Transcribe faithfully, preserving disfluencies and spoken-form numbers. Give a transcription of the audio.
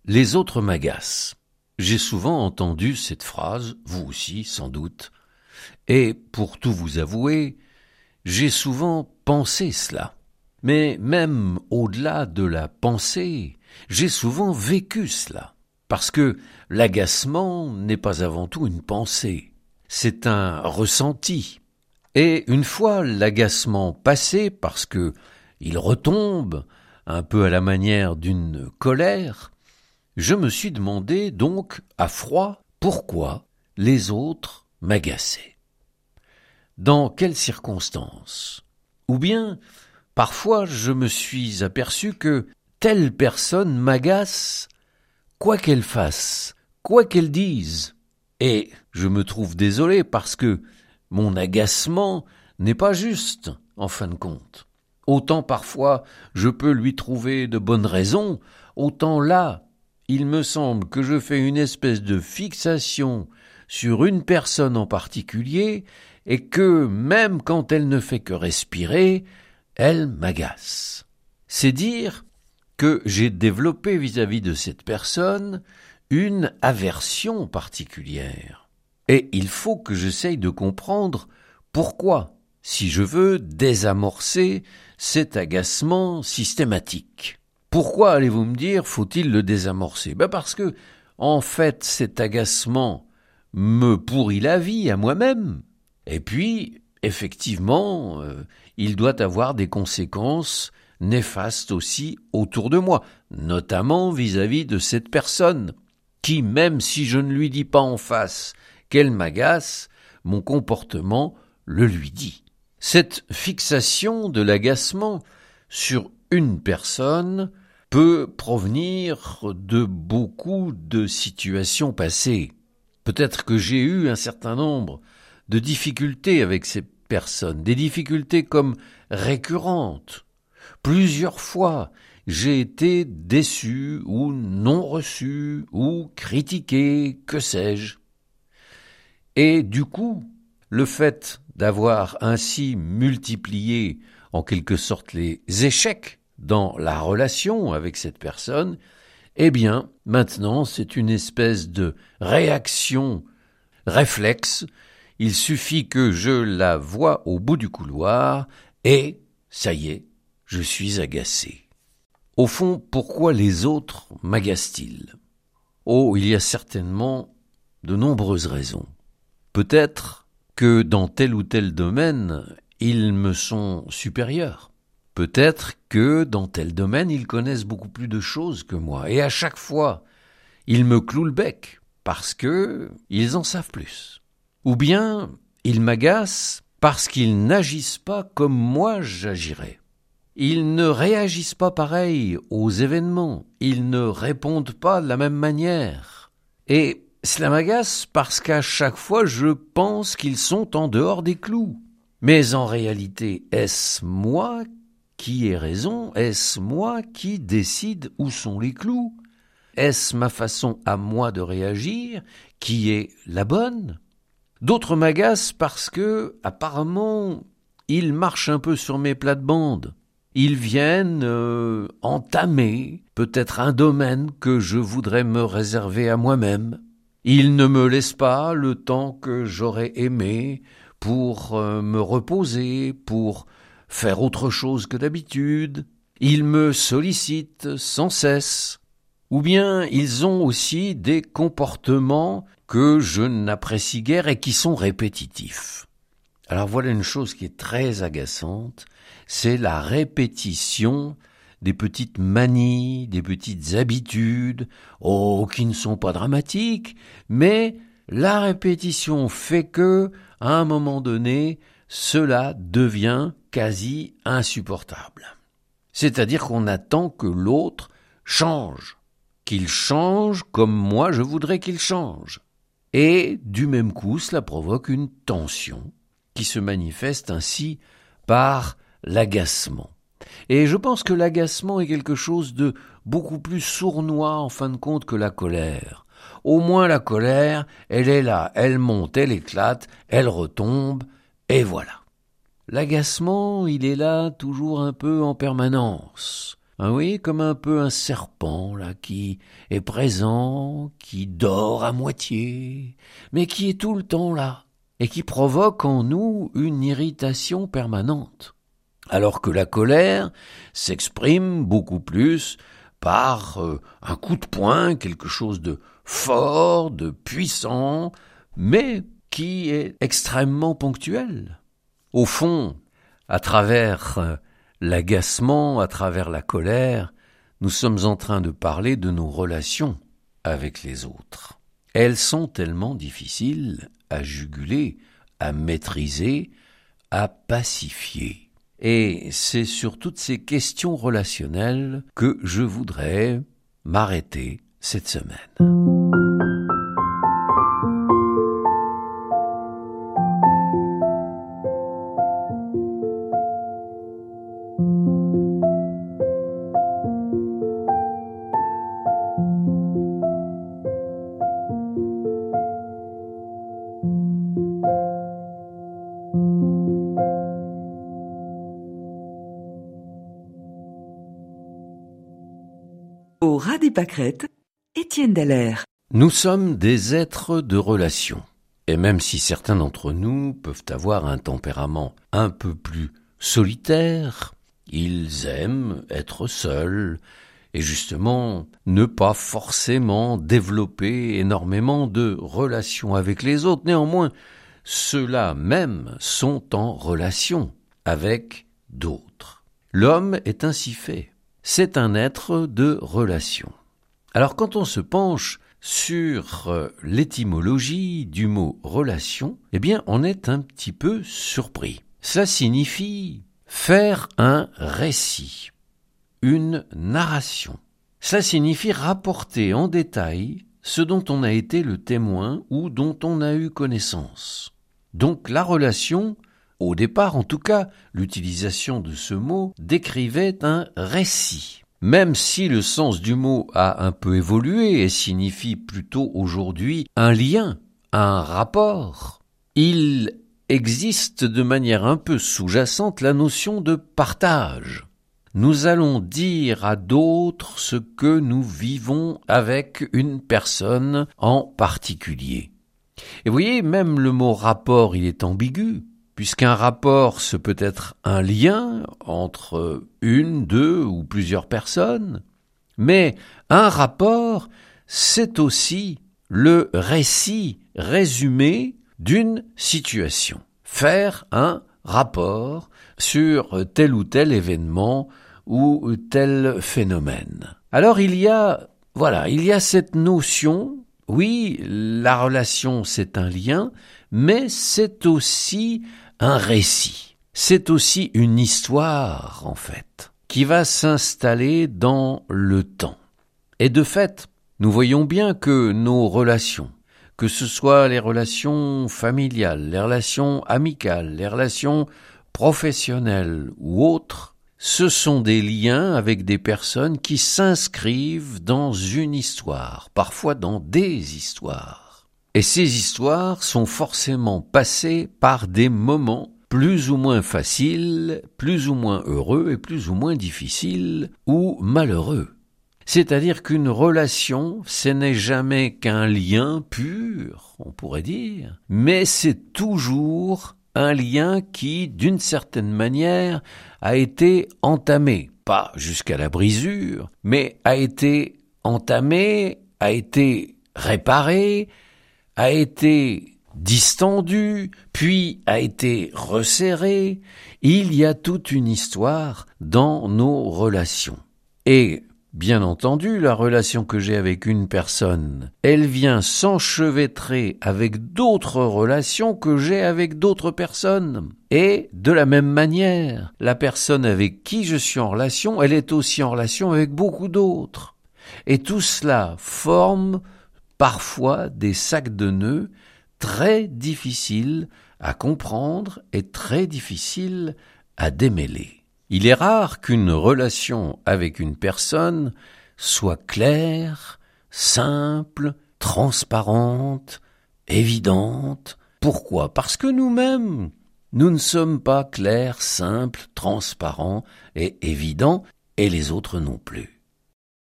Les autres m'agacent. J'ai souvent entendu cette phrase, vous aussi sans doute, et pour tout vous avouer, j'ai souvent pensé cela. Mais même au-delà de la pensée, j'ai souvent vécu cela, parce que l'agacement n'est pas avant tout une pensée, c'est un ressenti. Et une fois l'agacement passé, parce que il retombe, un peu à la manière d'une colère, je me suis demandé donc à froid pourquoi les autres m'agaçaient. Dans quelles circonstances? Ou bien, parfois je me suis aperçu que telle personne m'agace, quoi qu'elle fasse, quoi qu'elle dise. Et je me trouve désolé parce que mon agacement n'est pas juste, en fin de compte. Autant parfois je peux lui trouver de bonnes raisons, autant là, il me semble que je fais une espèce de fixation sur une personne en particulier et que, même quand elle ne fait que respirer, elle m'agace. C'est dire que j'ai développé vis-à-vis de cette personne une aversion particulière. Et il faut que j'essaye de comprendre pourquoi, si je veux désamorcer cet agacement systématique. Pourquoi, allez-vous me dire, faut-il le désamorcer? Ben parce que, en fait, cet agacement me pourrit la vie à moi-même. Et puis, effectivement, euh, il doit avoir des conséquences néfastes aussi autour de moi, notamment vis-à-vis de cette personne, qui, même si je ne lui dis pas en face qu'elle m'agace, mon comportement le lui dit. Cette fixation de l'agacement sur une personne peut provenir de beaucoup de situations passées. Peut-être que j'ai eu un certain nombre de difficultés avec ces personnes, des difficultés comme récurrentes. Plusieurs fois, j'ai été déçu ou non reçu ou critiqué, que sais-je. Et du coup, le fait d'avoir ainsi multiplié en quelque sorte les échecs dans la relation avec cette personne, eh bien, maintenant, c'est une espèce de réaction réflexe. Il suffit que je la voie au bout du couloir et, ça y est, je suis agacé. Au fond, pourquoi les autres m'agacent-ils? Oh, il y a certainement de nombreuses raisons. Peut-être que dans tel ou tel domaine, ils me sont supérieurs. Peut-être que dans tel domaine, ils connaissent beaucoup plus de choses que moi. Et à chaque fois, ils me clouent le bec parce que ils en savent plus. Ou bien, ils m'agacent parce qu'ils n'agissent pas comme moi j'agirais. Ils ne réagissent pas pareil aux événements. Ils ne répondent pas de la même manière. Et cela m'agace parce qu'à chaque fois, je pense qu'ils sont en dehors des clous. Mais en réalité, est-ce moi qui ai raison? Est-ce moi qui décide où sont les clous? Est-ce ma façon à moi de réagir qui est la bonne? D'autres m'agacent parce que, apparemment, ils marchent un peu sur mes plates-bandes. Ils viennent euh, entamer peut-être un domaine que je voudrais me réserver à moi-même. Ils ne me laissent pas le temps que j'aurais aimé pour euh, me reposer, pour faire autre chose que d'habitude. Ils me sollicitent sans cesse. Ou bien ils ont aussi des comportements que je n'apprécie guère et qui sont répétitifs. Alors voilà une chose qui est très agaçante, c'est la répétition des petites manies, des petites habitudes, oh, qui ne sont pas dramatiques, mais la répétition fait que, à un moment donné, cela devient quasi insupportable. C'est-à-dire qu'on attend que l'autre change, qu'il change comme moi je voudrais qu'il change. Et du même coup, cela provoque une tension qui se manifeste ainsi par l'agacement. Et je pense que l'agacement est quelque chose de beaucoup plus sournois en fin de compte que la colère. Au moins la colère, elle est là, elle monte, elle éclate, elle retombe, et voilà. L'agacement, il est là toujours un peu en permanence, Ah oui, comme un peu un serpent, là, qui est présent, qui dort à moitié, mais qui est tout le temps là, et qui provoque en nous une irritation permanente. Alors que la colère s'exprime beaucoup plus par euh, un coup de poing, quelque chose de fort, de puissant, mais qui est extrêmement ponctuel. Au fond, à travers euh, l'agacement, à travers la colère, nous sommes en train de parler de nos relations avec les autres. Elles sont tellement difficiles à juguler, à maîtriser, à pacifier. Et c'est sur toutes ces questions relationnelles que je voudrais m'arrêter cette semaine. Au ras des pâquerettes, Étienne Dallaire. Nous sommes des êtres de relation. Et même si certains d'entre nous peuvent avoir un tempérament un peu plus solitaire, ils aiment être seuls et justement ne pas forcément développer énormément de relations avec les autres. Néanmoins, ceux-là même sont en relation avec d'autres. L'homme est ainsi fait. C'est un être de relation. Alors quand on se penche sur l'étymologie du mot relation, eh bien on est un petit peu surpris. Ça signifie faire un récit, une narration. Ça signifie rapporter en détail ce dont on a été le témoin ou dont on a eu connaissance. Donc la relation, au départ, en tout cas, l'utilisation de ce mot décrivait un récit. Même si le sens du mot a un peu évolué et signifie plutôt aujourd'hui un lien, un rapport, il existe de manière un peu sous-jacente la notion de partage. Nous allons dire à d'autres ce que nous vivons avec une personne en particulier. Et vous voyez, même le mot rapport, il est ambigu. Puisqu'un rapport, ce peut être un lien entre une, deux ou plusieurs personnes, mais un rapport, c'est aussi le récit résumé d'une situation. Faire un rapport sur tel ou tel événement ou tel phénomène. Alors il y a, voilà, il y a cette notion, oui, la relation c'est un lien, mais c'est aussi un récit. C'est aussi une histoire, en fait, qui va s'installer dans le temps. Et de fait, nous voyons bien que nos relations, que ce soit les relations familiales, les relations amicales, les relations professionnelles ou autres, ce sont des liens avec des personnes qui s'inscrivent dans une histoire, parfois dans des histoires. Et ces histoires sont forcément passées par des moments plus ou moins faciles, plus ou moins heureux et plus ou moins difficiles ou malheureux. C'est-à-dire qu'une relation, ce n'est jamais qu'un lien pur, on pourrait dire, mais c'est toujours un lien qui, d'une certaine manière, a été entamé, pas jusqu'à la brisure, mais a été entamé, a été réparé, a été distendu, puis a été resserré. Il y a toute une histoire dans nos relations. Et, bien entendu, la relation que j'ai avec une personne, elle vient s'enchevêtrer avec d'autres relations que j'ai avec d'autres personnes. Et, de la même manière, la personne avec qui je suis en relation, elle est aussi en relation avec beaucoup d'autres. Et tout cela forme parfois des sacs de nœuds très difficiles à comprendre et très difficiles à démêler. Il est rare qu'une relation avec une personne soit claire, simple, transparente, évidente. Pourquoi ? Parce que nous-mêmes, nous ne sommes pas clairs, simples, transparents et évidents. et les autres non plus.